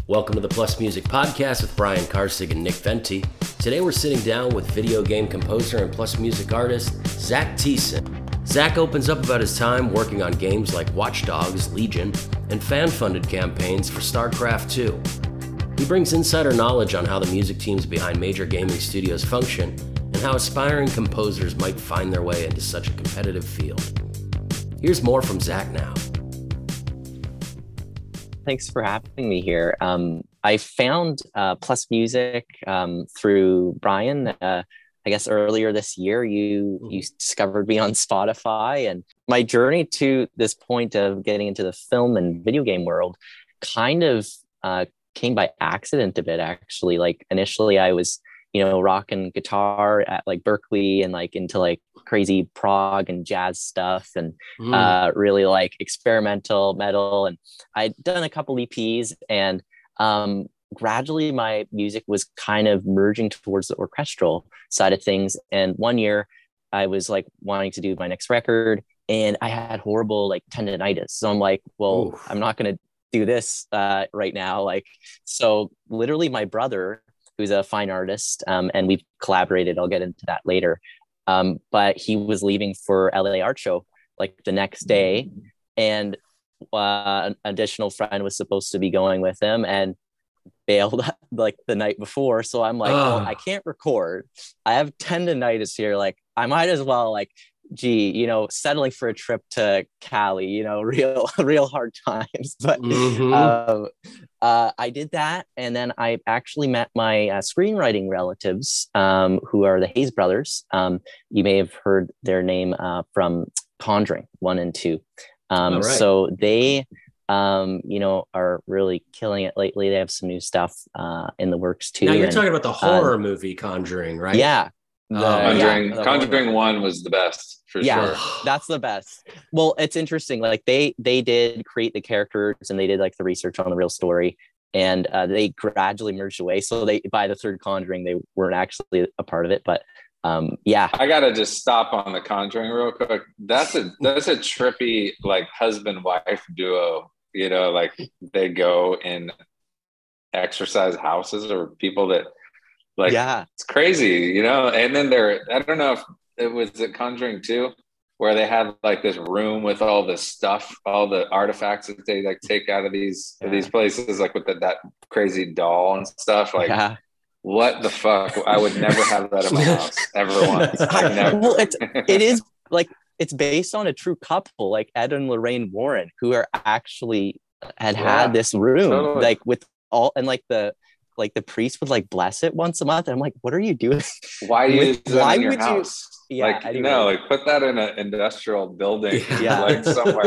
Welcome to the Plus Music Podcast with Brian Karsig and Nick Venti. Today we're sitting down with video game composer and Plus Music artist, Zach Thiessen. Zach opens up about his time working on games like Watch Dogs, Legion, and fan-funded campaigns for StarCraft 2. He brings insider knowledge on how the music teams behind major gaming studios function and how aspiring composers might find their way into such a competitive field. Here's more from Zach now. Thanks for having me here. I found Plus Music through Brian. I guess earlier this year, you discovered me on Spotify, and my journey to this point of getting into the film and video game world kind of came by accident a bit, actually. Like initially, I was rocking guitar at like Berkeley and like into like crazy prog and jazz stuff and really like experimental metal. And I'd done a couple EPs and gradually my music was kind of merging towards the orchestral side of things. And one year I was like wanting to do my next record and I had horrible like tendonitis. So I'm like, well, oof. I'm not going to do this right now. Like, so literally my brother, who's a fine artist, and we've collaborated. I'll get into that later. But he was leaving for LA Art Show like the next day, and an additional friend was supposed to be going with him and bailed like the night before. So I'm like, well, I can't record. I have tendonitis here. Like, I might as well like, settling for a trip to Cali, real hard times. But I did that. And then I actually met my screenwriting relatives, who are the Hayes brothers. You may have heard their name from Conjuring 1 and 2. Right. So they, are really killing it lately. They have some new stuff in the works too. Now you're talking about the horror movie Conjuring, right? Yeah. Conjuring 1 was the best for sure. That's the best. Well, it's interesting. Like they did create the characters and they did like the research on the real story, and they gradually merged away. So by the third Conjuring, they weren't actually a part of it. But I gotta just stop on the Conjuring real quick. That's a trippy like husband-wife duo. Like they go and exercise houses or people that. It's crazy, and then I don't know if it was at Conjuring 2 where they had like this room with all the stuff, all the artifacts that they like take out of these places, like with that crazy doll and stuff. Like, what the fuck? I would never have that in my house ever once. Never. Well, it is like, it's based on a true couple, like Ed and Lorraine Warren, who are actually had this room, totally. Like with all, and like the priest would like bless it once a month. And I'm like, what are you doing? Why use that in your house? Put that in an industrial building, like somewhere.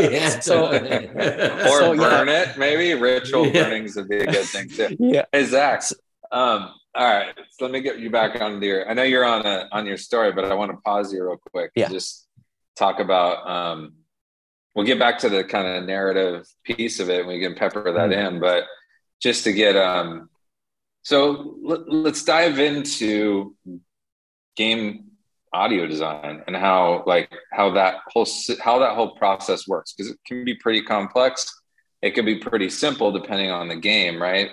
Or burn it. Maybe ritual burnings would be a good thing too. Hey, Zach. All right, so let me get you back on your. I know you're on your story, but I want to pause you real quick. And just talk about. We'll get back to the kind of narrative piece of it, and we can pepper that in. But just to get So let's dive into game audio design and how that whole process works, because it can be pretty complex. It can be pretty simple depending on the game, right?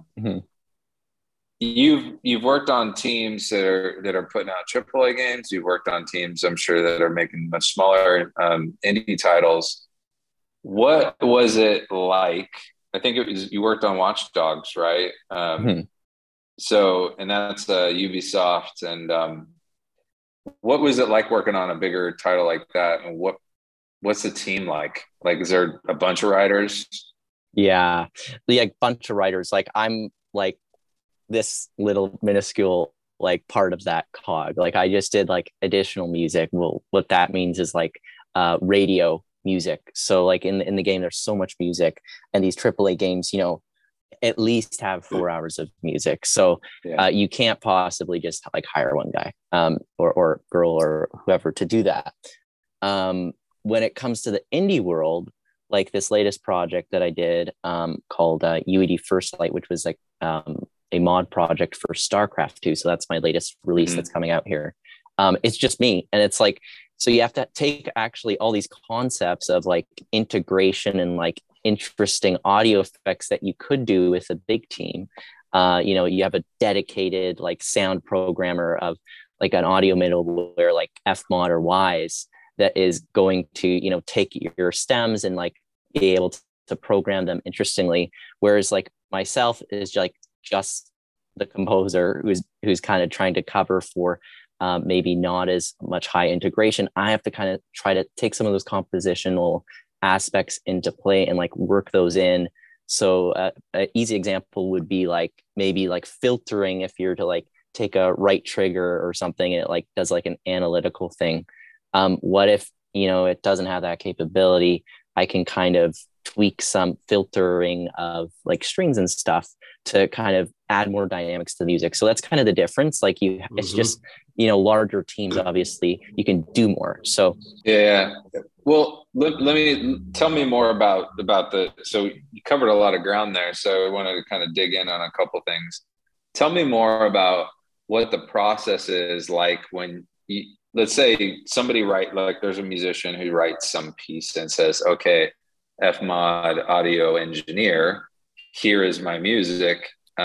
You've worked on teams that are putting out AAA games. You've worked on teams, I'm sure, that are making much smaller indie titles. What was it like? I think it was you worked on Watch Dogs, right? So, and that's Ubisoft. And what was it like working on a bigger title like that? And what's the team like? Like, is there a bunch of writers? Yeah, like bunch of writers. Like I'm like this little minuscule like part of that cog. Like I just did like additional music. Well, what that means is like radio music. So like in the game, there's so much music, and these AAA games, at least have 4 hours of music. So you can't possibly just like hire one guy or girl or whoever to do that. When it comes to the indie world, like this latest project that I did called UED First Light, which was like a mod project for StarCraft 2. So that's my latest release that's coming out here. It's just me. And it's like, so you have to take actually all these concepts of like integration and like interesting audio effects that you could do with a big team. You have a dedicated like sound programmer of like an audio middleware like Fmod or Wwise that is going to, take your stems and like be able to program them interestingly. Whereas like myself is like just the composer who's kind of trying to cover for maybe not as much high integration. I have to kind of try to take some of those compositional aspects into play and like work those in. So an easy example would be like maybe like filtering, if you're to like take a right trigger or something and it like does like an analytical thing. What if, it doesn't have that capability? I can kind of tweak some filtering of like strings and stuff to kind of add more dynamics to the music. So that's kind of the difference. Like it's just, larger teams, obviously you can do more. So yeah. Well, let me tell me more about so you covered a lot of ground there. So I wanted to kind of dig in on a couple things. Tell me more about what the process is like when let's say somebody there's a musician who writes some piece and says, okay, Fmod audio engineer, here is my music.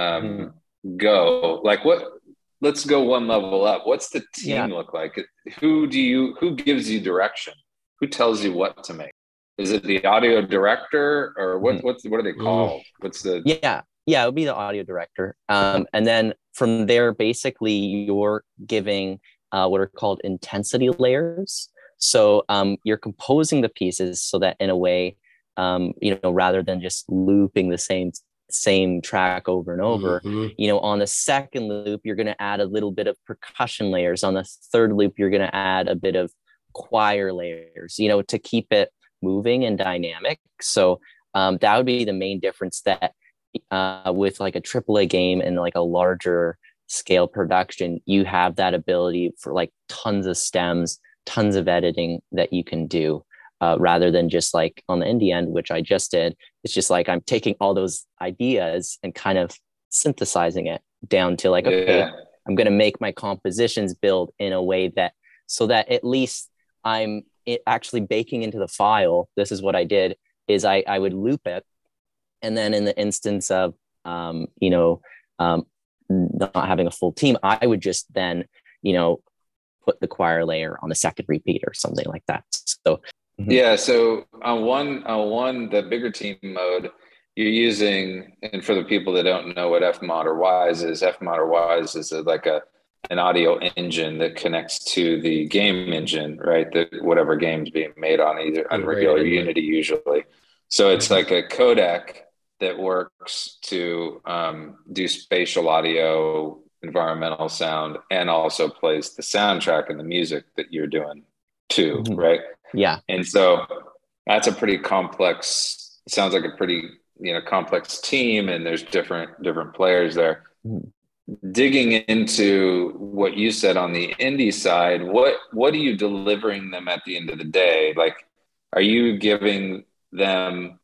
Go. Like let's go one level up. What's the team look like? Who gives you direction? Who tells you what to make? Is it the audio director or what are they called? What's the it would be the audio director. And then from there, basically you're giving what are called intensity layers. So you're composing the pieces so that in a way, rather than just looping the same track over and over, on the second loop, you're going to add a little bit of percussion layers. On the third loop, you're going to add a bit of choir layers, to keep it moving and dynamic. So that would be the main difference, that with like a AAA game and like a larger scale production, you have that ability for like tons of stems, tons of editing that you can do, rather than just like on the indie end, which I just did. It's just like I'm taking all those ideas and kind of synthesizing it down to like, okay, I'm going to make my compositions build in a way that, so that at least I'm actually baking into the file. This is what I did, is I would loop it. And then in the instance of, not having a full team, I would just then, put the choir layer on the second repeat or something like that. So yeah. So on one, the bigger team mode, you're using, and for the people that don't know what Fmod or Wwise is like an audio engine that connects to the game engine, right? Whatever game's being made on, either Unreal or Unity usually. So it's like a codec that works to do spatial audio, environmental sound, and also plays the soundtrack and the music that you're doing too, right? Yeah. And so that's a pretty complex, sounds like a pretty, complex team, and there's different players there. Digging into what you said on the indie side, what are you delivering them at the end of the day? Like, are you giving them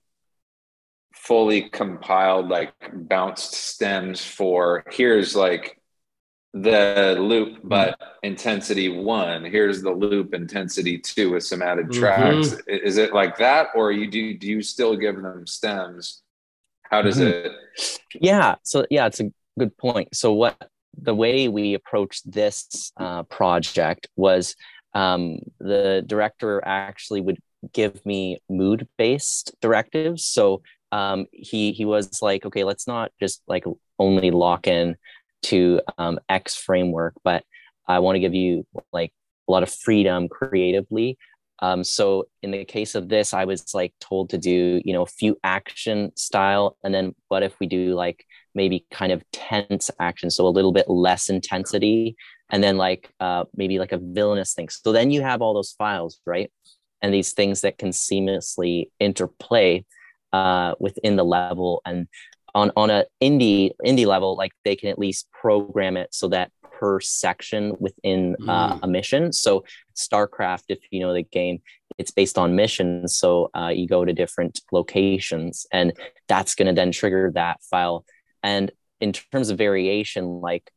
fully compiled, like bounced stems for, here's like the loop, but intensity 1, here's the loop intensity 2 with some added tracks? Is it like that, or do you still give them stems? How does it? So it's a good point. So the way we approached this project was, the director actually would give me mood-based directives. So he was like, okay, let's not just like only lock in to X framework, but I want to give you like a lot of freedom creatively. So in the case of this, I was like told to do, a few action style. And then what if we do like maybe kind of tense action? So a little bit less intensity, and then like maybe like a villainous thing. So then you have all those files, right? And these things that can seamlessly interplay within the level. And on a indie level, like they can at least program it so that per section within a mission. So StarCraft, if you know the game, it's based on missions. So you go to different locations, and that's going to then trigger that file. And in terms of variation, like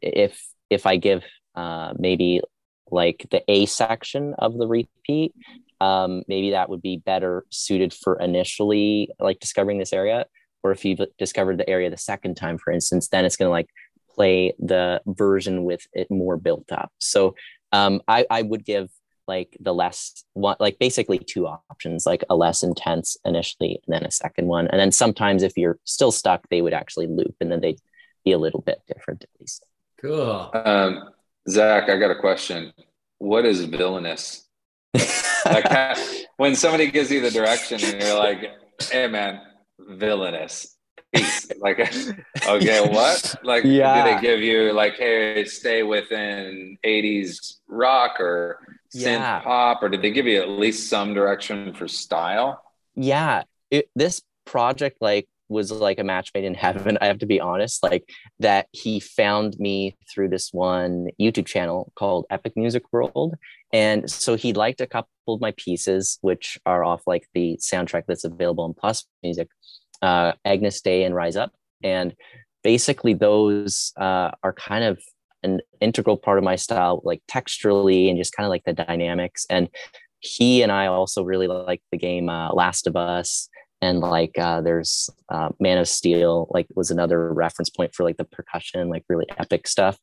if I give maybe like the A section of the repeat, maybe that would be better suited for initially like discovering this area. Or if you've discovered the area the second time, for instance, then it's going to like play the version with it more built up. So I would give like the less one, like basically two options, like a less intense initially and then a second one. And then sometimes if you're still stuck, they would actually loop and then they'd be a little bit different at least. Cool. Zach, I got a question. What is villainous? Like when somebody gives you the direction and you're like, hey man, villainous. Peace. Like, okay, what? Like, do they give you like, hey, stay within 80s rock or synth pop, or did they give you at least some direction for style? Yeah, this project like was like a match made in heaven. I have to be honest, like that he found me through this one YouTube channel called Epic Music World. And so he liked a couple of my pieces, which are off like the soundtrack that's available on Plus Music, Agnus Dei and Rise Up. And basically those are kind of an integral part of my style, like texturally and just kind of like the dynamics. And he and I also really like the game Last of Us. And like there's Man of Steel, like was another reference point for like the percussion, like really epic stuff.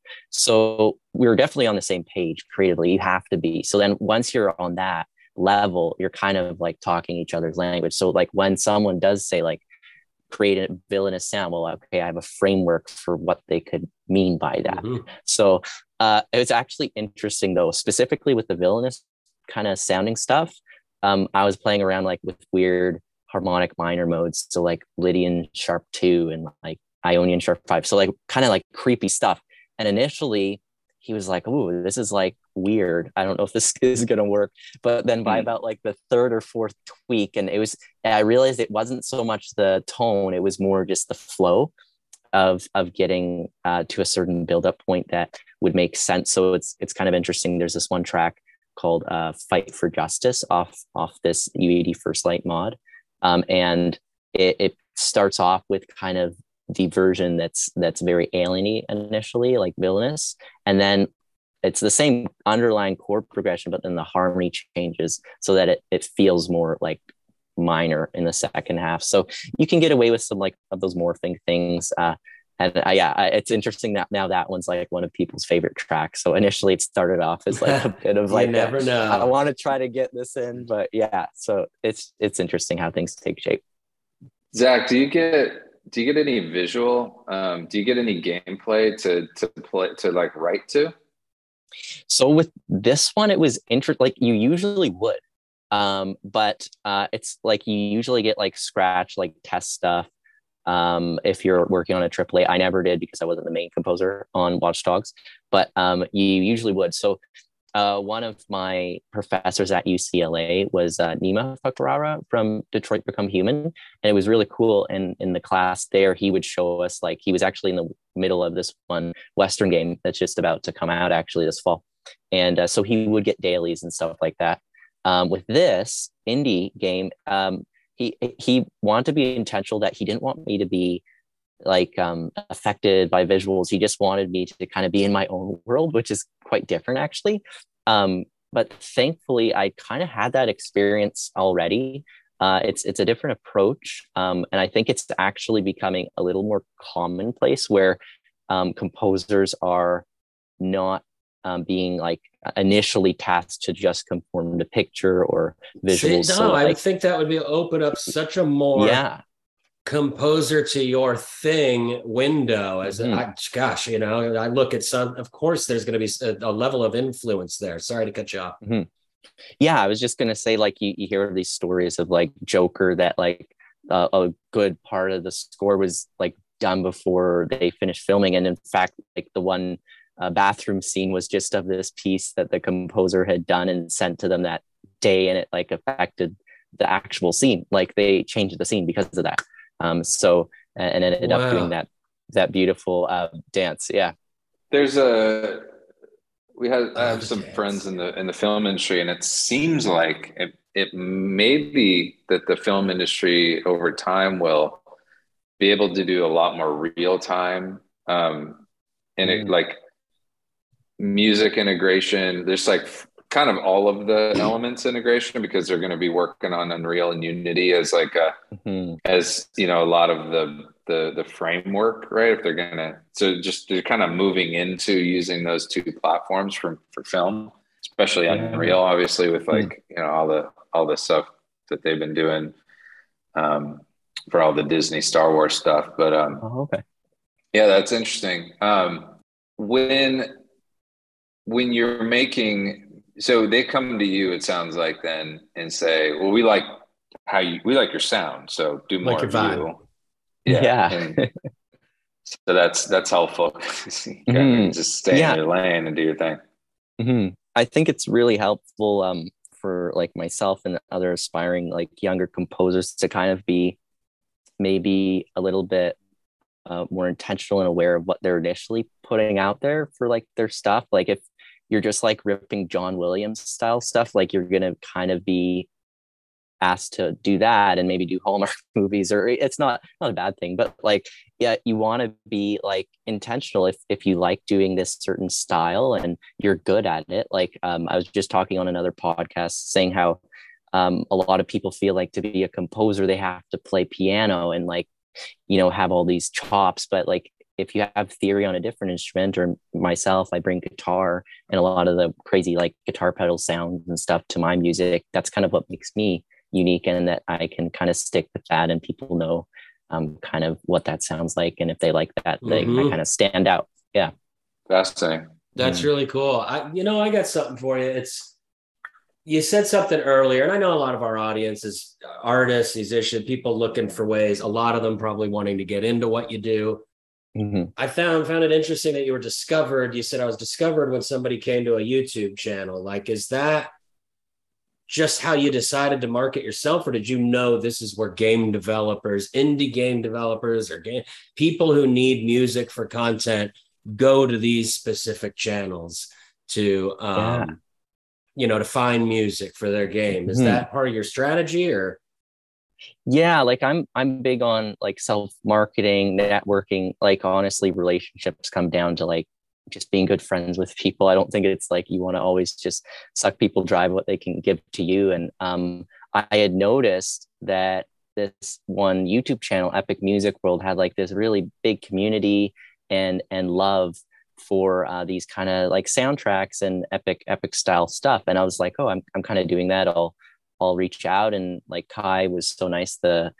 So we were definitely on the same page creatively. You have to be. So then once you're on that level, you're kind of like talking each other's language. So like when someone does say like create a villainous sound, well, okay, I have a framework for what they could mean by that. Mm-hmm. So it's actually interesting though, specifically with the villainous kind of sounding stuff. I was playing around like with weird harmonic minor modes, so like Lydian sharp 2 and like Ionian sharp 5, so like kind of like creepy stuff. And initially he was like, "Ooh, this is like weird, I don't know if this is gonna work." But then by about like the third or fourth tweak, and I realized it wasn't so much the tone, it was more just the flow of getting to a certain build-up point that would make sense. So it's kind of interesting. There's this one track called Fight for Justice off this U80 First Light mod. And it starts off with kind of the version that's very alien-y initially, like villainous, and then it's the same underlying chord progression, but then the harmony changes so that it feels more like minor in the second half. So you can get away with some like of those morphing things. It's interesting that now that one's like one of people's favorite tracks. So initially it started off as like a bit of like, never know. I want to try to get this in, but yeah. So it's interesting how things take shape. Zach, do you get any visual? Do you get any gameplay to play to like write to? So with this one, it was like you usually would, but it's like you usually get like scratch, like test stuff. If you're working on a AAA, I never did because I wasn't the main composer on Watch Dogs, but you usually would. So one of my professors at UCLA was Nima Fakhrara from Detroit Become Human. And it was really cool. And in the class there, he would show us, like, he was actually in the middle of this one Western game that's just about to come out actually this fall. And so he would get dailies and stuff like that. With this indie game, he wanted to be intentional, that he didn't want me to be like affected by visuals. He just wanted me to kind of be in my own world, which is quite different actually. But thankfully I kind of had that experience already. It's a different approach. And I think it's actually becoming a little more commonplace where composers are not being like initially tasked to just conform to picture or visuals. I would think that would be open up such a more composer to your thing window. As I look at some, of course there's going to be a level of influence there. Sorry to cut you off. Mm-hmm. Yeah, I was just going to say, like, you hear these stories of like Joker that like a good part of the score was like done before they finished filming, and in fact like the one bathroom scene was just of this piece that the composer had done and sent to them that day, and it like affected the actual scene. Like they changed the scene because of that. And ended up doing that beautiful dance. Yeah. I have some friends in the film industry, and it seems like it may be that the film industry over time will be able to do a lot more real time, and it like music integration. There's like kind of all of the elements integration, because they're going to be working on Unreal and Unity as like as a lot of the framework, right? If they're gonna, so just they're kind of moving into using those two platforms for film, especially Unreal, obviously, with like all the stuff that they've been doing for all the Disney Star Wars stuff. But yeah, that's interesting. When you're making, so they come to you, it sounds like, then, and say, well, we like your sound, so do more like of you. And so that's helpful. You can just stay in your lane and do your thing. I think it's really helpful for like myself and other aspiring like younger composers to kind of be maybe a little bit more intentional and aware of what they're initially putting out there for like their stuff. Like if you're just like ripping John Williams style stuff, like you're gonna kind of be asked to do that and maybe do Hallmark movies, or it's not a bad thing, but like, yeah, you want to be like intentional if you like doing this certain style and you're good at it. Like I was just talking on another podcast saying how a lot of people feel like to be a composer they have to play piano and like have all these chops, but like if you have theory on a different instrument, or myself, I bring guitar and a lot of the crazy like guitar pedal sounds and stuff to my music. That's kind of what makes me unique, and that I can kind of stick with that and people know kind of what that sounds like, and if they like that, I kind of stand out. Yeah, fascinating. That's really cool. I got something for you. You said something earlier, and I know a lot of our audience is artists, musicians, people looking for ways, a lot of them probably wanting to get into what you do. I found it interesting that you were discovered. You said, I was discovered when somebody came to a YouTube channel. Like, is that just how you decided to market yourself, or did you know this is where game developers, indie game developers, or people who need music for content go to these specific channels to to find music for their game? Is that part of your strategy? Or like I'm big on like self-marketing, networking. Like honestly, relationships come down to like just being good friends with people. I don't think it's like you want to always just suck people dry what they can give to you. And I had noticed that this one YouTube channel, Epic Music World, had like this really big community and love for these kind of like soundtracks and epic style stuff. And I was like, oh, I'm kind of doing that. I'll reach out. And like Kai was so nice, the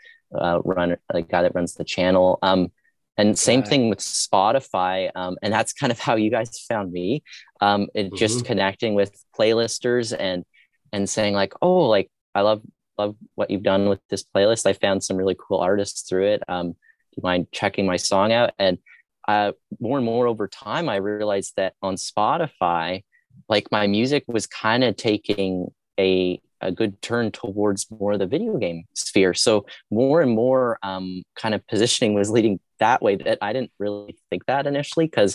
guy that runs the channel. And same thing with Spotify. And that's kind of how you guys found me. Just connecting with playlisters and saying like, oh, like I love what you've done with this playlist. I found some really cool artists through it. Do you mind checking my song out? And more and more over time, I realized that on Spotify, like my music was kind of taking a good turn towards more of the video game sphere. So more and more kind of positioning was leading that way, that I didn't really think that initially, because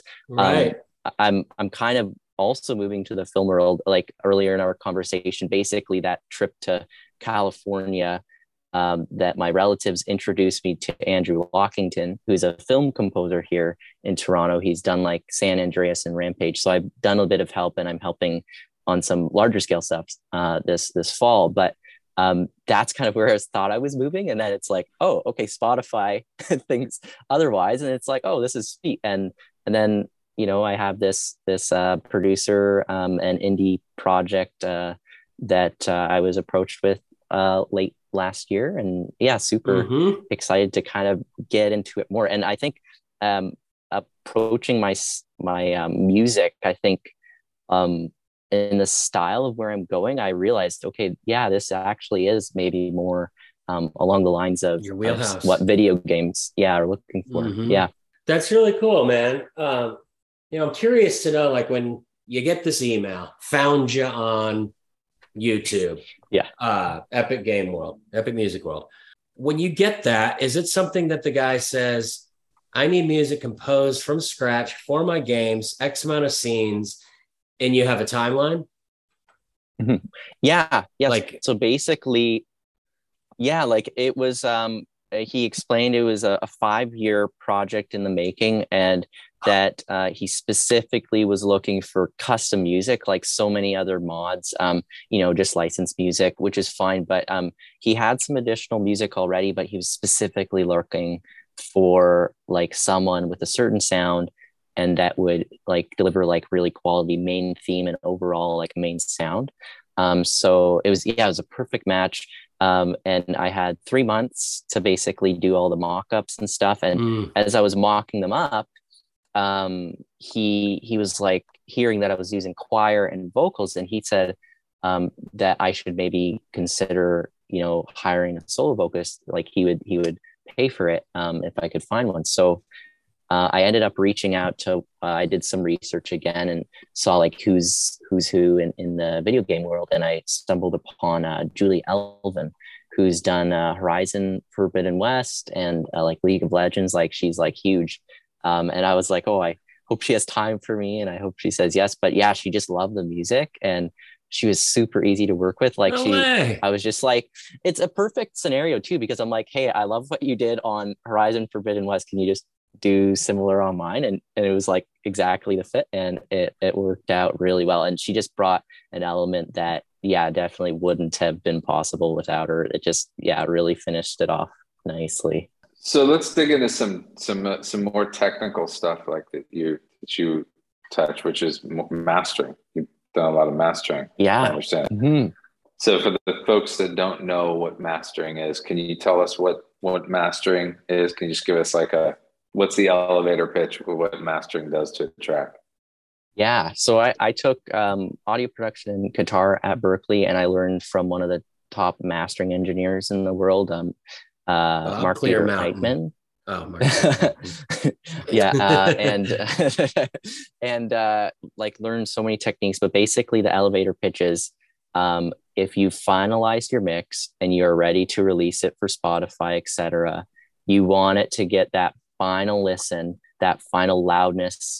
I'm kind of also moving to the film world. Like earlier in our conversation, basically that trip to California, that my relatives introduced me to Andrew Lockington, who's a film composer here in Toronto. He's done like San Andreas and Rampage. So I've done a bit of help, and I'm helping on some larger scale stuff this fall. But that's kind of where I thought I was moving. And then it's like, oh, okay, Spotify thinks otherwise. And it's like, oh, this is sweet. And then, I have this producer, an indie project that I was approached with late last year. And yeah, super excited to kind of get into it more. And I think approaching my music, I think in the style of where I'm going, I realized, okay, yeah, this actually is maybe more along the lines of your wheelhouse, what video games are looking for. Yeah, that's really cool, man. I'm curious to know, like, when you get this email, found you on YouTube, Epic Music World, when you get that, is it something that the guy says, I need music composed from scratch for my games, X amount of scenes, and you have a timeline? Yeah. Like, so basically, like it was, he explained it was a 5-year project in the making. And that he specifically was looking for custom music, like so many other mods, just licensed music, which is fine. But he had some additional music already, but he was specifically looking for like someone with a certain sound and that would like deliver like really quality main theme and overall like main sound. So it was a perfect match. And I had 3 months to basically do all the mock-ups and stuff. And as I was mocking them up, he was like hearing that I was using choir and vocals, and he said that I should maybe consider, hiring a solo vocalist. Like he would pay for it if I could find one. So I ended up reaching out to, I did some research again and saw like who's who in the video game world. And I stumbled upon Julie Elven, who's done Horizon Forbidden West and like League of Legends. Like she's like huge. And I was like, oh, I hope she has time for me. And I hope she says yes. But yeah, she just loved the music and she was super easy to work with. Like I was just like, it's a perfect scenario too, because I'm like, hey, I love what you did on Horizon Forbidden West. Can you just do similar on mine? And it was like exactly the fit, and it worked out really well. And she just brought an element that definitely wouldn't have been possible without her. It just really finished it off nicely. So let's dig into some more technical stuff like that you touch, which is mastering. You've done a lot of mastering. I understand. Mm-hmm. So for the folks that don't know what mastering is, can you tell us what mastering is? Can you just give us like what's the elevator pitch for what mastering does to a track? Yeah. So I took audio production and guitar at Berklee, and I learned from one of the top mastering engineers in the world, Mark Peter Heitman. Oh, Mark. and like learned so many techniques, but basically the elevator pitch is, if you finalized your mix and you're ready to release it for Spotify, etc., you want it to get that final listen, that final loudness,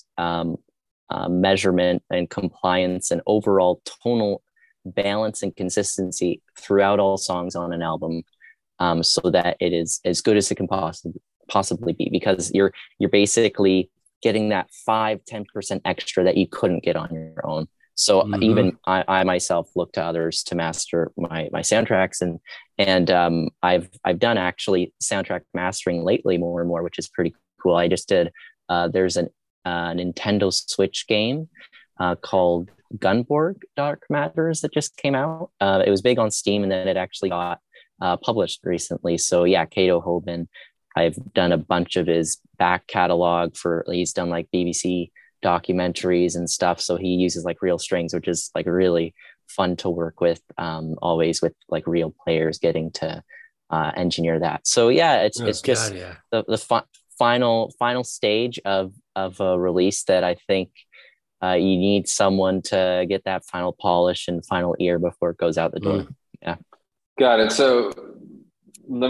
measurement and compliance and overall tonal balance and consistency throughout all songs on an album, so that it is as good as it can possibly be, because you're basically getting that 5-10% extra that you couldn't get on your own. So even I myself look to others to master my soundtracks, and I've done actually soundtrack mastering lately more and more, which is pretty cool. I just did there's a Nintendo Switch game called Gunborg Dark Matters that just came out. It was big on Steam, and then it actually got published recently. So yeah, Kato Hoban, I've done a bunch of his back catalog he's done like BBC documentaries and stuff. So he uses like real strings, which is like really fun to work with, always with like real players getting to engineer that. So yeah, it's just the final stage of a release that I think you need someone to get that final polish and final ear before it goes out the door. Yeah. Got it. So let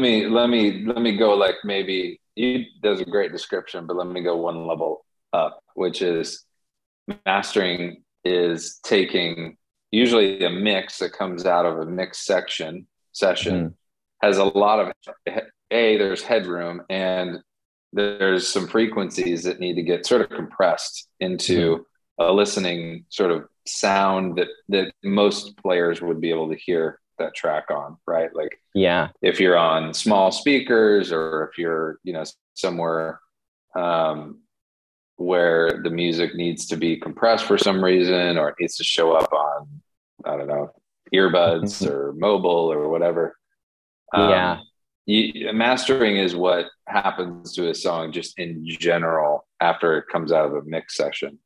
me go, like, maybe does a great description, but let me go one level up, which is mastering is taking usually a mix that comes out of a mix session has a lot of there's headroom, and there's some frequencies that need to get sort of compressed into a listening sort of sound that most players would be able to hear that track on, right? Like, if you're on small speakers, or if you're, somewhere where the music needs to be compressed for some reason, or it needs to show up on, I don't know, earbuds or mobile or whatever. Mastering is what happens to a song just in general after it comes out of a mix session.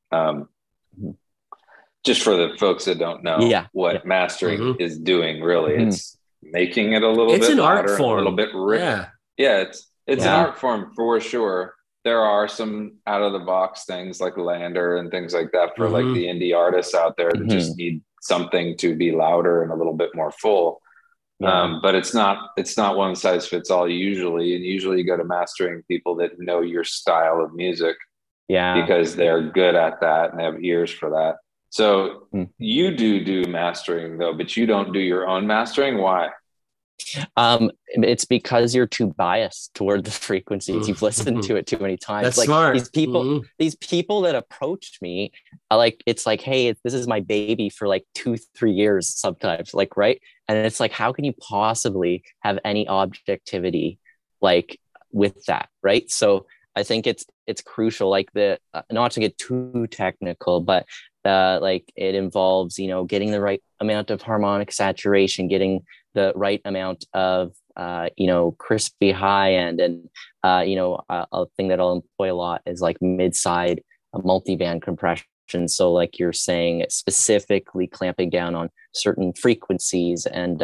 Just for the folks that don't know what mastering is doing, really, it's making it a little bit louder, a little bit richer. It's an art form for sure. There are some out of the box things like Lander and things like that for like the indie artists out there that just need something to be louder and a little bit more full. But it's not one size fits all usually. And usually you go to mastering people that know your style of music, because they're good at that and they have ears for that. So you do mastering though, but you don't do your own mastering. Why? It's because you're too biased toward the frequencies. You've listened to it too many times. That's like smart. These people that approach me, like, it's like, hey, this is my baby for like 2-3 years sometimes, like, right. And it's like, how can you possibly have any objectivity like with that, right? So I think it's crucial, like not to get too technical, but like it involves, getting the right amount of harmonic saturation, getting the right amount of crispy high end, and a thing that I'll employ a lot is like mid-side multiband compression. So like you're saying, specifically clamping down on certain frequencies, and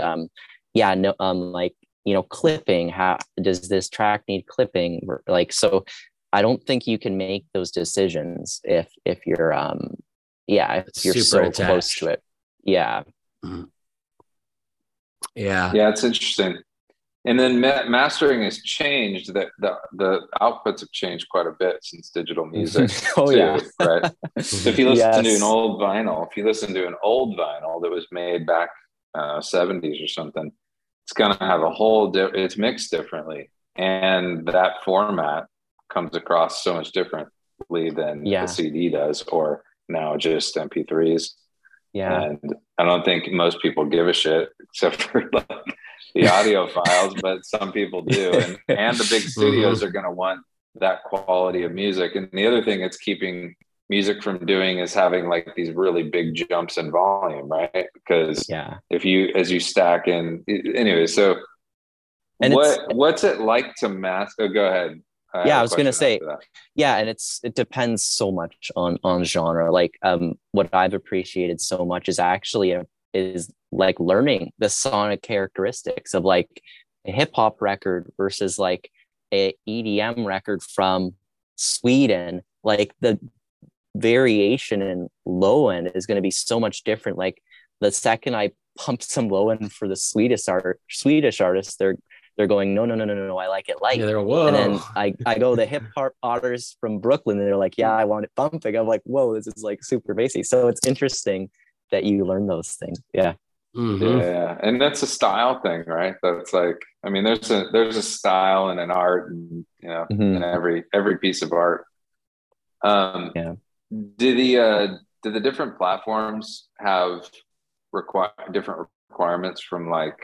clipping. How does this track need clipping? Like, so I don't think you can make those decisions if you're if you're so attached, close to it. Yeah. Mm-hmm. Yeah. Yeah, it's interesting. And then mastering has changed. That the outputs have changed quite a bit since digital music. Yeah. Right. So if you listen to an old vinyl, that was made back 70s or something, it's going to have it's mixed differently. And that format comes across so much differently than the CD does, or now just MP3s. Yeah. And I don't think most people give a shit, except for like the audio files, but some people do. And the big studios are going to want that quality of music. And the other thing it's keeping music from doing is having like these really big jumps in volume, right? Because as you stack in anyway, so and what's it like to master? Go ahead. I was going to say, and it depends so much on genre. Like what I've appreciated so much is actually is like learning the sonic characteristics of like a hip hop record versus like a EDM record from Sweden. Like the variation in low end is going to be so much different. Like the second I pump some low end for the Swedish artists, they're going, no, I like it light. Whoa. And then I go the hip hop artists from Brooklyn, and they're like, yeah, I want it bumping. I'm like, whoa, this is like super bassy. So it's interesting that you learn those things. Yeah. Mm-hmm. Yeah. And that's a style thing, right? That's like, I mean, there's a style and an art, and in every piece of art. Do the different platforms have different requirements from like,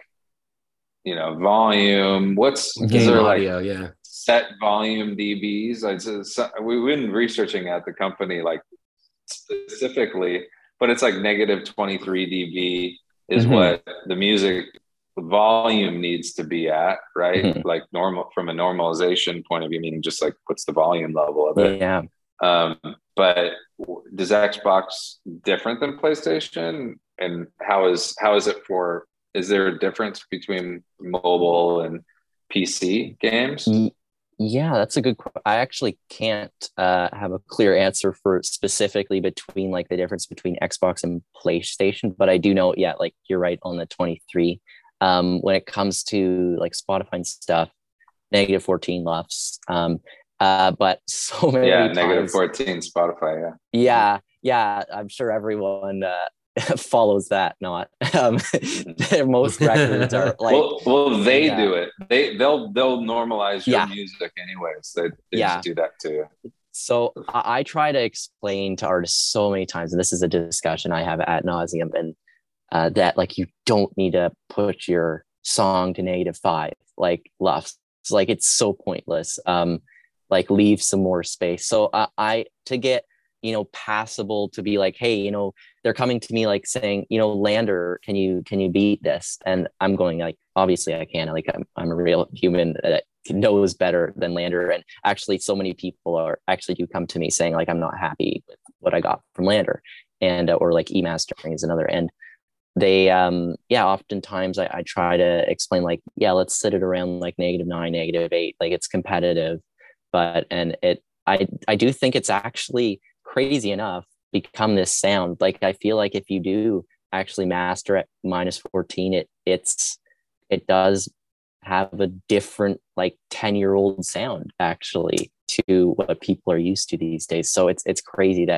volume? Is there audio, like set volume dBs? We've been researching at the company like specifically, but it's like negative 23 dB is what the music volume needs to be at, right? Like normal, from a normalization point of view, meaning just like what's the volume level of it. Yeah. But does Xbox different than PlayStation? And how is it for? Is there a difference between mobile and PC games? Yeah, that's a good question. I actually can't have a clear answer for specifically between like the difference between Xbox and PlayStation, but I do know, like you're right on the 23. When it comes to like Spotify and stuff, negative 14 LUFS. But so many times, negative 14 Spotify. Yeah. I'm sure everyone follows that. Not most records are like, they do it. They'll normalize your music anyways. They just do that too. So I try to explain to artists so many times, and this is a discussion I have ad nauseum, and that like you don't need to put your song to -5 like LUFS. Like it's so pointless. Like leave some more space. So I to get passable, to be like, hey, they're coming to me like saying, Lander, can you beat this? And I'm going like, obviously I can. Like I'm a real human that knows better than Lander. And actually so many people do come to me saying like, I'm not happy with what I got from Lander, and or like E-mastering is another. And they oftentimes I try to explain like, let's sit it around like -9, -8, like it's competitive. But I do think it's actually crazy enough become this sound. Like I feel like if you do actually master at -14, it does have a different like 10-year-old sound actually to what people are used to these days. So it's crazy that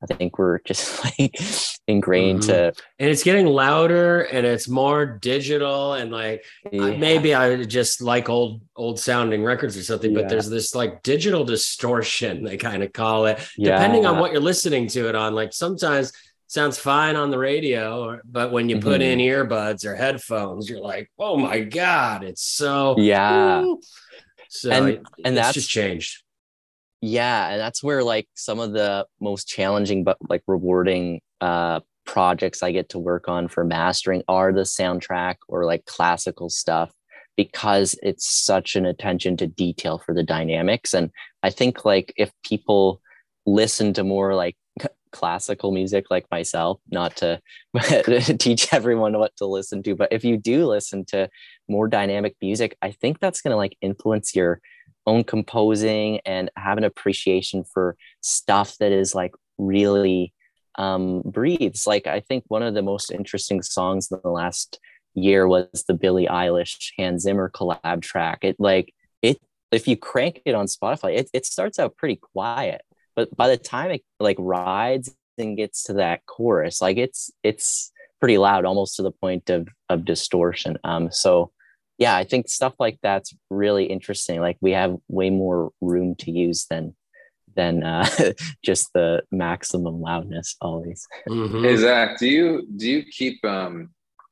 I think we're just like ingrained to, and it's getting louder and it's more digital, and like maybe I just like old sounding records or something, but there's this like digital distortion, they kind of call it, depending on what you're listening to it on. Like sometimes it sounds fine on the radio, but when you put in earbuds or headphones, you're like, oh my God, it's so so and it's that's just changed. Yeah, and that's where like some of the most challenging but like rewarding projects I get to work on for mastering are the soundtrack or like classical stuff, because it's such an attention to detail for the dynamics. And I think like if people listen to more like classical music like myself, not to teach everyone what to listen to, but if you do listen to more dynamic music, I think that's going to like influence your own composing and have an appreciation for stuff that is like really breathes. Like I think one of the most interesting songs in the last year was the Billie Eilish Hans Zimmer collab track. It if you crank it on Spotify, it starts out pretty quiet, but by the time it like rides and gets to that chorus, like it's pretty loud, almost to the point of distortion. So yeah, I think stuff like that's really interesting. Like we have way more room to use than just the maximum loudness always. Hey Zach, do you keep an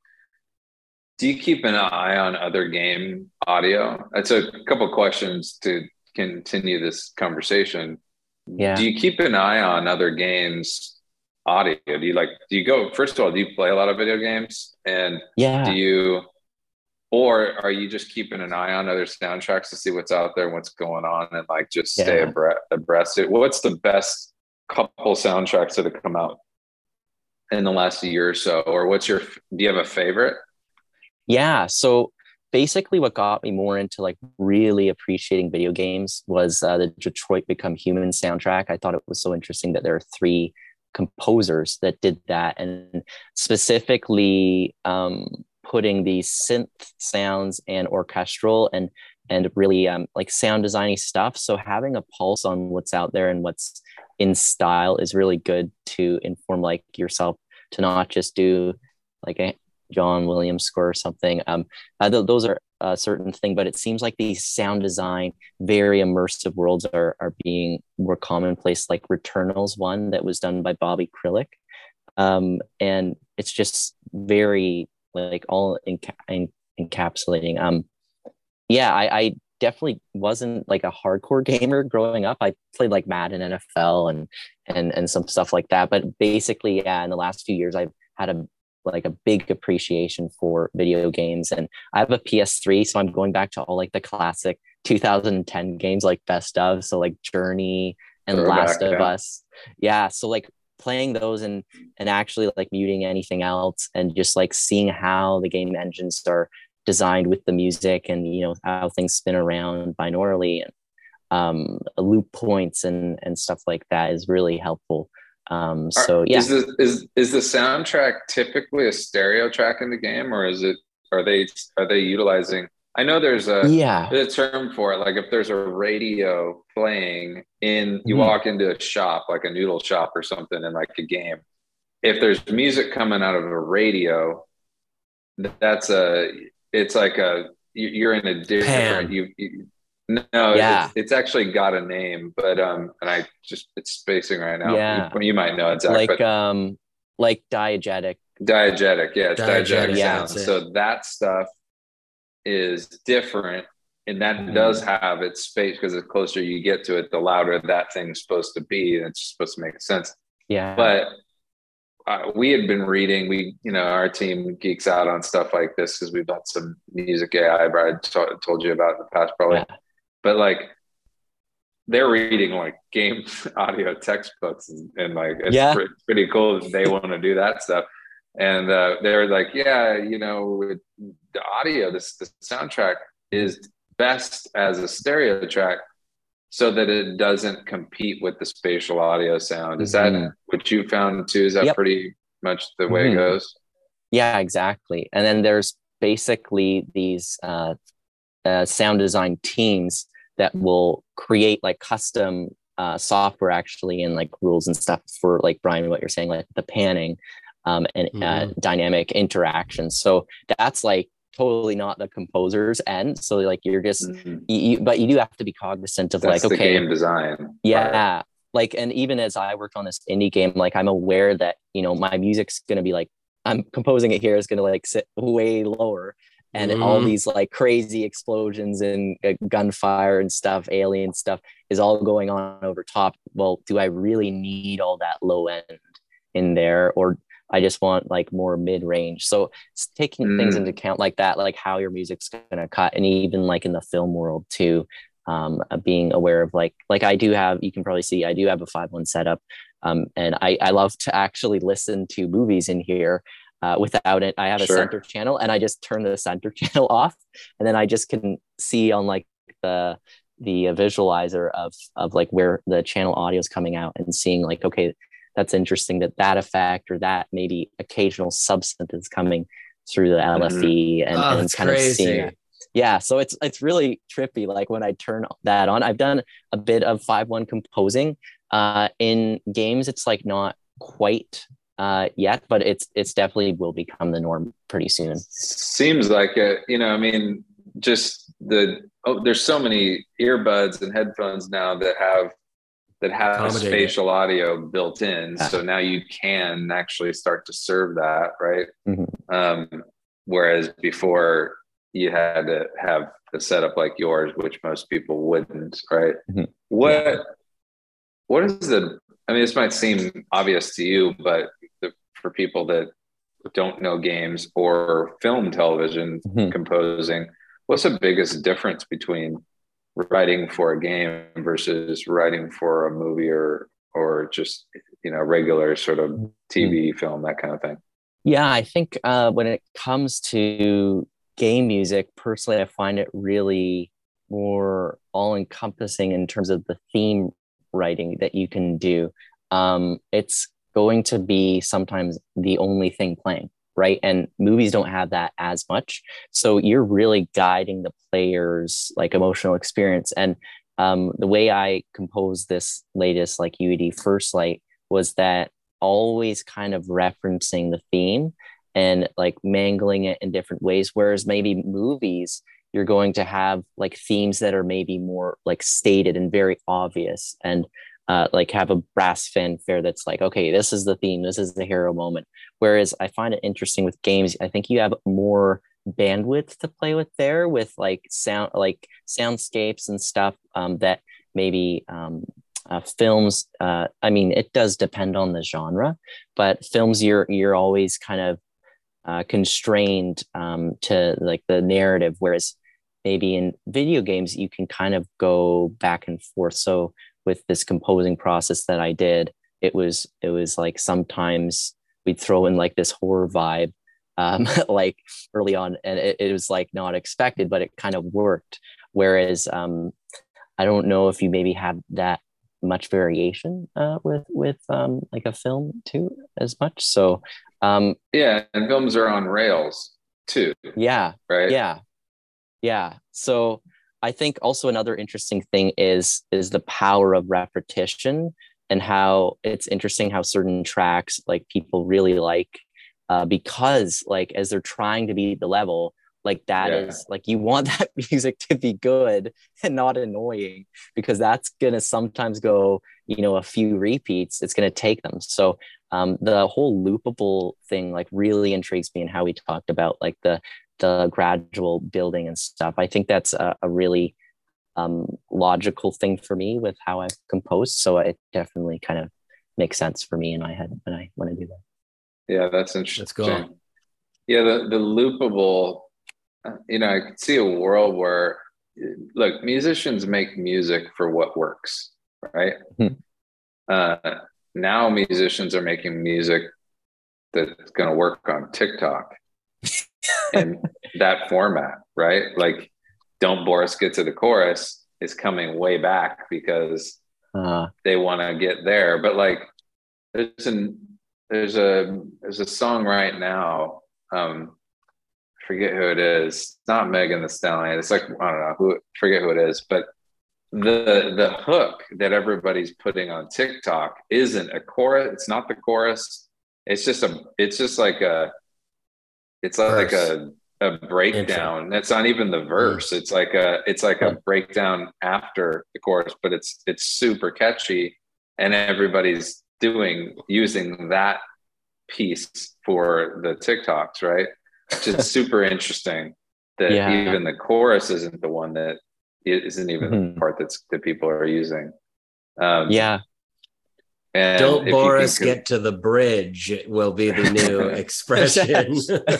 eye on other game audio? That's a couple of questions to continue this conversation. Yeah. Do you keep an eye on other games audio? First of all, do you play a lot of video games? And or are you just keeping an eye on other soundtracks to see what's out there and what's going on and like just stay abreast? What's the best couple soundtracks that have come out in the last year or so? Or do you have a favorite? Yeah. So basically what got me more into like really appreciating video games was the Detroit Become Human soundtrack. I thought it was so interesting that there are 3 composers that did that, and specifically putting these synth sounds and orchestral and really like sound designy stuff. So having a pulse on what's out there and what's in style is really good to inform like yourself to not just do like a John Williams score or something. Those are a certain thing, but it seems like these sound design, very immersive worlds are being more commonplace, like Returnal's one that was done by Bobby Krilic. And it's just very like all encapsulating. I definitely wasn't like a hardcore gamer growing up. I played like Madden NFL and some stuff like that. But basically, in the last few years, I've had a big appreciation for video games, and I have a PS3, so I'm going back to all like the classic 2010 games like Best of, so like Journey and Last of Us. Yeah, so like playing those and actually like muting anything else and just like seeing how the game engines are designed with the music and how things spin around binaurally and loop points and stuff like that is really helpful. Is the soundtrack typically a stereo track in the game, or are they utilizing? I know there's a term for it. Like if there's a radio playing you walk into a shop, like a noodle shop or something, in like a game. If there's music coming out of a radio, you're in a different. It's actually got a name, but and it's spacing right now. Yeah. You might know exactly. Like diegetic. Diegetic, yeah, it's diegetic sound. So that stuff is different, and that does have its space, because the closer you get to it, the louder that thing's supposed to be, and it's supposed to make sense. Yeah. But we had been reading. Our team geeks out on stuff like this because we've got some music AI I told you about in the past, probably. Yeah. But like they're reading like game audio textbooks and like it's pretty cool that they want to do that stuff. And they're like, with the audio, the soundtrack is best as a stereo track so that it doesn't compete with the spatial audio sound. Is that what you found too? Is that pretty much the way it goes? Yeah, exactly. And then there's basically these sound design teams that will create like custom software actually, and like rules and stuff for, like, Brian, what you're saying, like the panning and dynamic interactions. So that's like totally not the composer's end. So like you're just, but you do have to be cognizant of that's like, okay, game design. Yeah. Part. Like, and even as I work on this indie game, like I'm aware that, you know, my music's going to be like, I'm composing it here is going to like sit way lower, and all these like crazy explosions and gunfire and stuff, alien stuff is all going on over top. Well, do I really need all that low end in there, or I just want like more mid-range? So taking things into account like that, like how your music's going to cut, and even like in the film world too, being aware of like I do have, you can probably see, I do have a 5.1 setup. And I love to actually listen to movies in here without it. I have a center channel, and I just turn the center channel off, and then I just can see on like the visualizer of like where the channel audio is coming out, and seeing like, okay, that's interesting that effect or that maybe occasional substance is coming through the LFE, and kind crazy. Of seeing it. Yeah, so it's really trippy. Like when I turn that on, I've done a bit of 5.1 composing. In games, it's like not quite yet, but it's definitely will become the norm pretty soon. Seems like it. You know, I mean, just there's so many earbuds and headphones now that have spatial audio built in. Yeah. So now you can actually start to serve that, right? Whereas before you had to have a setup like yours, which most people wouldn't, right? What is I mean, this might seem obvious to you, but for people that don't know games or film television composing, what's the biggest difference between writing for a game versus writing for a movie or just, you know, regular sort of TV, film, that kind of thing? Yeah, I think when it comes to game music, personally, I find it really more all-encompassing in terms of the theme writing that you can do. It's going to be sometimes the only thing playing, right? And movies don't have that as much. So you're really guiding the player's like emotional experience. And the way I composed this latest like UED First Light was that always kind of referencing the theme and like mangling it in different ways. Whereas maybe movies, you're going to have like themes that are maybe more like stated and very obvious, and like have a brass fanfare that's like, okay, this is the theme, this is the hero moment. Whereas I find it interesting with games, I think you have more bandwidth to play with there, with like soundscapes and stuff that maybe films, I mean, it does depend on the genre, but films, you're always kind of constrained to like the narrative, whereas maybe in video games you can kind of go back and forth. So with this composing process that I did, it was like sometimes we'd throw in like this horror vibe like early on, and it was like not expected, but it kind of worked. Whereas I don't know if you maybe have that much variation with like a film too as much. So yeah, and films are on rails too. Yeah. Right. Yeah. So I think also another interesting thing is the power of repetition, and how it's interesting how certain tracks like people really like because like as they're trying to beat the level, like that is like, you want that music to be good and not annoying, because that's gonna sometimes go, you know, a few repeats, it's gonna take them. So the whole loopable thing like really intrigues me, and how we talked about like the gradual building and stuff. I think that's a really logical thing for me with how I've composed. So it definitely kind of makes sense for me in my head when I do that. Yeah, that's interesting. Let's go. Yeah, the loopable, you know, I could see a world where, look, musicians make music for what works, right? Now musicians are making music that's going to work on TikTok in that format, right? Like, Don't Boris Get to the Chorus is coming way back because they want to get there. But like, there's a song right now. Forget who it is. It's not Megan Thee Stallion. It's like, I don't know forget who it is, but the hook that everybody's putting on TikTok isn't a chorus. It's not the chorus. It's just like a breakdown. It's not even the verse. It's like a breakdown after the chorus, but it's super catchy, and everybody's using that piece for the TikToks, right? Which is super interesting that even the chorus isn't the one that isn't even the part that people are using. And don't Boris get to the bridge will be the new expression.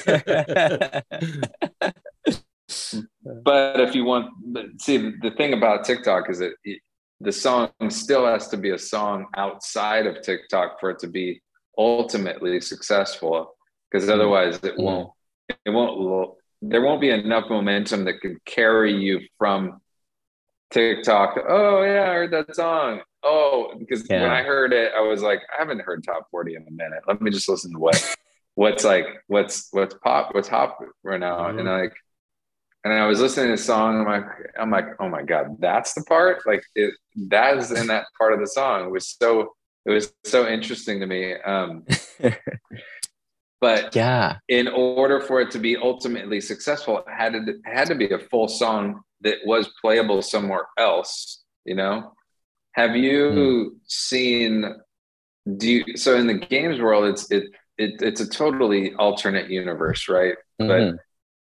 But if you want, see, the thing about TikTok is that the song still has to be a song outside of TikTok for it to be ultimately successful, because otherwise there won't be enough momentum that could carry you from TikTok. Oh yeah, I heard that song. Oh, because when I heard it, I was like, I haven't heard Top 40 in a minute. Let me just listen to what's hot right now. And I was listening to the song. I'm like, oh my God, that's the part. Like that is in that part of the song. It was so interesting to me. But in order for it to be ultimately successful, it had to be a full song that was playable somewhere else, you know? Have you seen, so in the games world, it's a totally alternate universe, right? But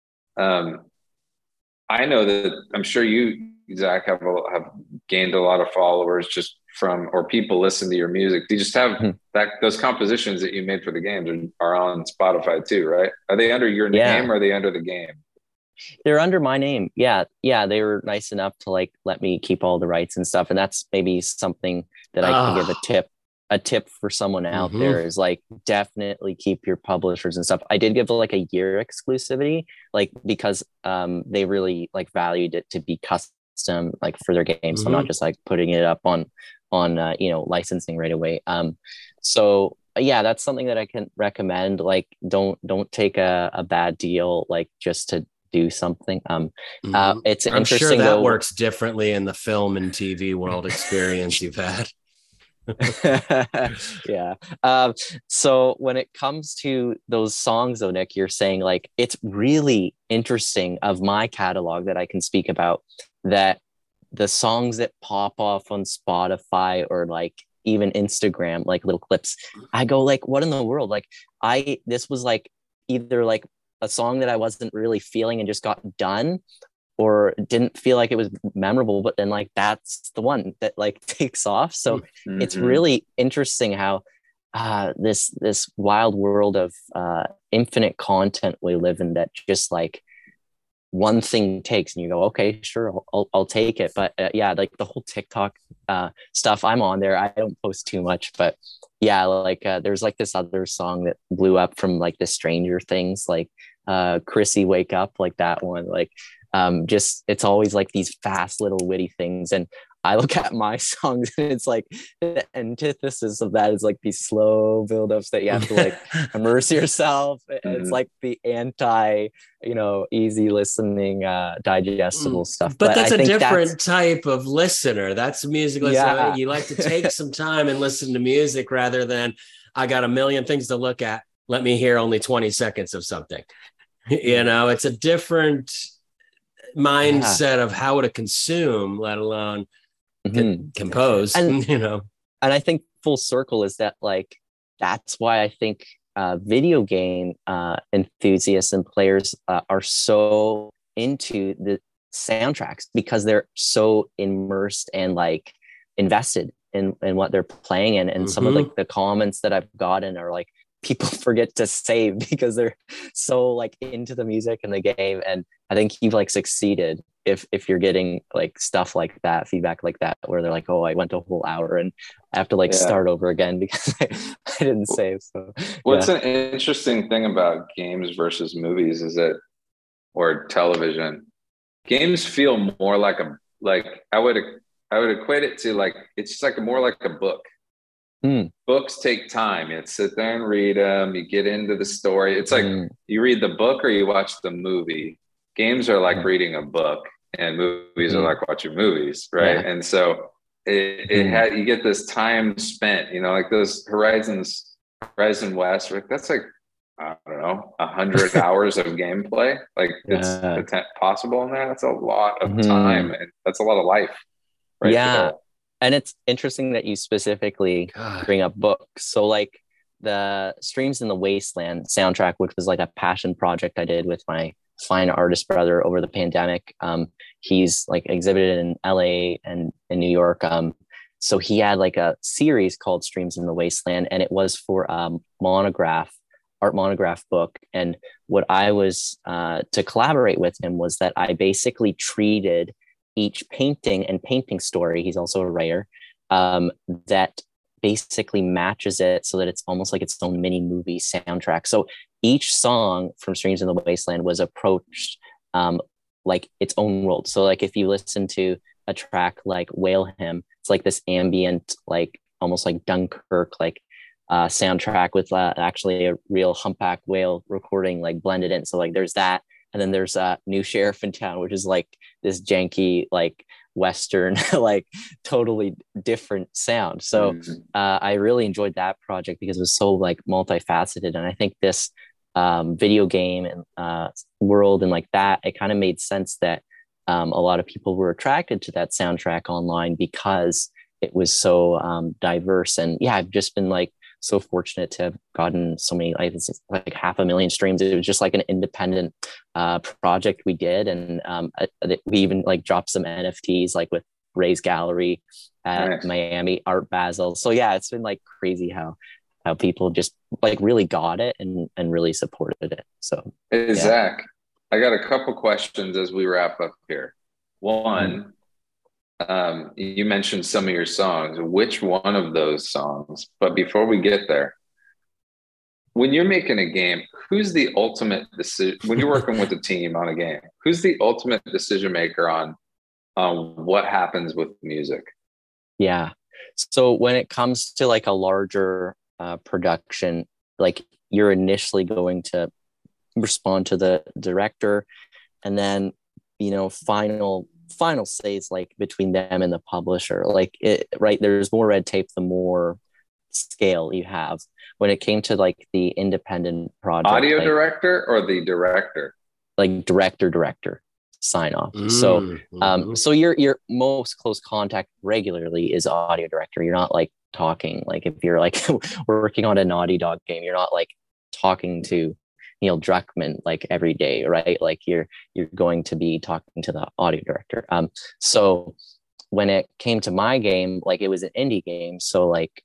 I know that I'm sure you, Zach, have gained a lot of followers just or people listen to your music. Do you just have those compositions that you made for the games are on Spotify too, right? Are they under your name or are they under the game? They're under my name. Yeah. They were nice enough to like let me keep all the rights and stuff. And that's maybe something that I can give a tip for someone out there is like, definitely keep your publishers and stuff. I did give like a year exclusivity, like because they really like valued it to be custom like for their game. So I'm not just like putting it up on licensing right away. So that's something that I can recommend. Like don't take a bad deal like just to do something. It's I'm sure that works differently in the film and TV world experience you've had. So when it comes to those songs though, Nick, you're saying like it's really interesting of my catalog that I can speak about, that the songs that pop off on Spotify or like even Instagram, like little clips, I go like, what in the world? Like this was like either like a song that I wasn't really feeling and just got done, or didn't feel like it was memorable, but then like that's the one that like takes off. So it's really interesting how this wild world of infinite content we live in, that just like one thing takes and you go, okay, sure, I'll take it. But like the whole TikTok stuff, I'm on there. I don't post too much, but there's like this other song that blew up from like the Stranger Things, like Chrissy Wake Up, like that one, like just it's always like these fast little witty things. And I look at my songs and it's like the antithesis of that is like these slow buildups that you have to like immerse yourself. It's like the anti, easy listening, digestible stuff. But that's a different type of listener. That's a music listener. You like to take some time and listen to music rather than I got a million things to look at. Let me hear only 20 seconds of something. It's a different mindset of how to consume, let alone compose. And I think full circle is that like that's why I think video game enthusiasts and players are so into the soundtracks, because they're so immersed and like invested in what they're playing. And some of like the comments that I've gotten are like, people forget to save because they're so like into the music and the game. And I think you've like succeeded if you're getting like stuff like that, feedback like that, where they're like, oh, I went a whole hour and I have to like start over again because I didn't save. So what's an interesting thing about games versus movies is that, or television, games feel more like I would equate it to like, it's just like more like a book. Books take time. You sit there and read them. You get into the story. It's like you read the book or you watch the movie. Games are like reading a book. and movies are like watching movies, right? Yeah. And so it had, you get this time spent, you know, like those Horizon West, like that's like, I don't know, 100 hours of gameplay. Like it's possible in there. That's a lot of time, and that's a lot of life. Right there. And it's interesting that you specifically bring up books. So like the Streams in the Wasteland soundtrack, which was like a passion project I did with my fine artist brother over the pandemic. He's like exhibited in LA and in New York. So he had like a series called Streams in the Wasteland, and it was for art monograph book. And what I was to collaborate with him was that I basically treated each painting and painting story, he's also a writer, that basically matches it so that it's almost like its own mini movie soundtrack. So each song from Streams in the Wasteland was approached like its own world. So like if you listen to a track like Whale Hymn, it's like this ambient, like almost like Dunkirk, like soundtrack with actually a real humpback whale recording like blended in. So like there's that. And then there's New Sheriff in Town, which is like this janky, like Western, like totally different sound. So I really enjoyed that project because it was so like multifaceted. And I think this video game and world and like that, it kind of made sense that a lot of people were attracted to that soundtrack online because it was so diverse. And yeah, I've just been like so fortunate to have gotten so many, like 500,000 streams. It was just like an independent project we did. And we even like dropped some NFTs like with Ray's Gallery at Miami Art Basel. So yeah, it's been like crazy how people just like really got it and really supported it. So hey, Zach, I got a couple questions as we wrap up here. One, you mentioned some of your songs. Which one of those songs? But before we get there, when you're making a game, who's the ultimate decision? When you're working with a team on a game, who's the ultimate decision maker on what happens with music? Yeah. So when it comes to like a larger production, like you're initially going to respond to the director, and then final say is like between them and the publisher. Like it, right, there's more red tape the more scale you have. When it came to like the independent project, audio director or the director, like director sign off. So your most close contact regularly is audio director. You're not like talking, like if you're like working on a Naughty Dog game, you're not like talking to Neil Druckmann like every day, right? Like you're going to be talking to the audio director. So when it came to my game, like it was an indie game, so like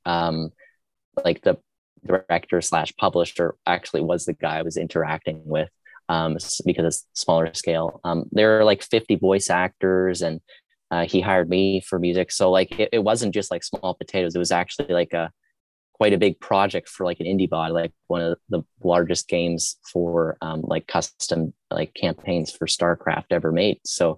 the director / publisher actually was the guy I was interacting with, because it's smaller scale. There are like 50 voice actors, and he hired me for music. So like it wasn't just like small potatoes. It was actually like quite a big project for like an indie bot, like one of the largest games for like custom like campaigns for StarCraft ever made. So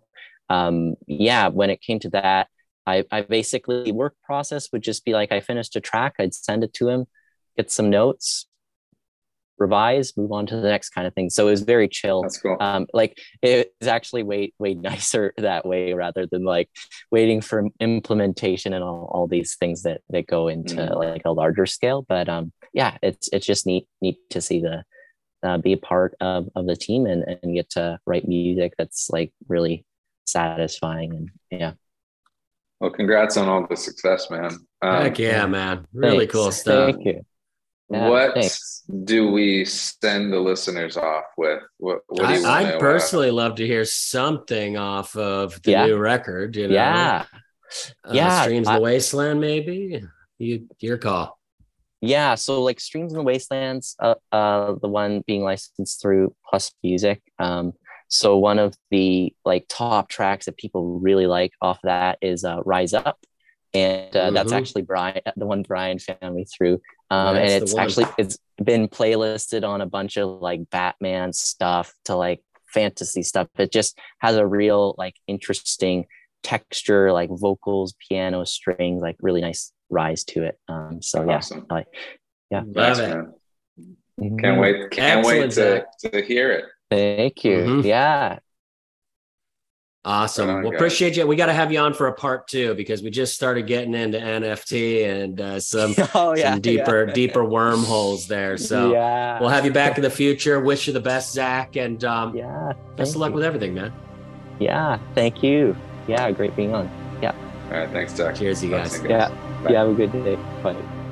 when it came to that, I basically work process would just be like, I finished a track, I'd send it to him, get some notes, revise, move on to the next kind of thing. So it was very chill. That's cool. Like it was actually way nicer that way, rather than like waiting for implementation and all these things that go into like a larger scale. But it's just neat to see be a part of the team and get to write music that's like really satisfying. And yeah. Well, congrats on all the success, man. Heck yeah, man. Really cool stuff. Thank you. Yeah, what do we send the listeners off with? What do you I'd personally love to hear something off of the new record. Yeah. Streams in the Wasteland, maybe. Your call. Yeah. So like Streams in the Wastelands, the one being licensed through Plus Music. So one of the like top tracks that people really like off that is Rise Up. And that's actually the one Brian found me through. And it's been playlisted on a bunch of like Batman stuff to like fantasy stuff. It just has a real like interesting texture, like vocals, piano, strings, like really nice rise to it. So awesome. Love it. Can't wait to hear it. Thank you. Yeah. Awesome. Well, appreciate you. We got to have you on for a part 2 because we just started getting into NFT and some deeper wormholes there. So we'll have you back in the future. Wish you the best, Zach, and best of luck with everything, man. Yeah, thank you. Yeah, great being on. Yeah. All right, thanks, Zach. Cheers, you guys. Yeah, have a good day. Bye.